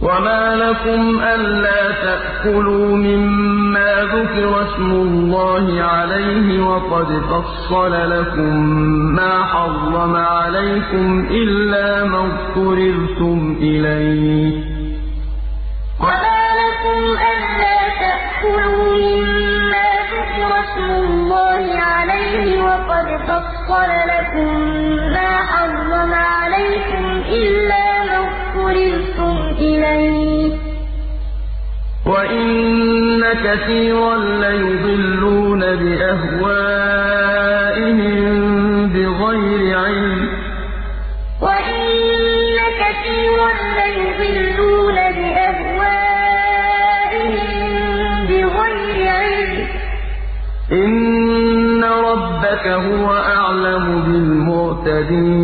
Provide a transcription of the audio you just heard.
وَمَا لَكُمْ أَلَّا تَأْكُلُوا مِمَّا ذُكِرَ اسْمُ اللَّهِ عَلَيْهِ وَقَدْ فَصَّلَ لَكُم مَّا حَرَّمَ عَلَيْكُمْ إِلَّا مَا اضْطُرِرْتُمْ إِلَيْهِ ۗ وَإِنَّ كَثِيرًا لَّيُضِلُّونَ بِأَهْوَائِهِم بِغَيْرِ عِلْمٍ ۗ إِنَّ رَبَّكَ هُوَ أَعْلَمُ بِالْمُعْتَدِينَ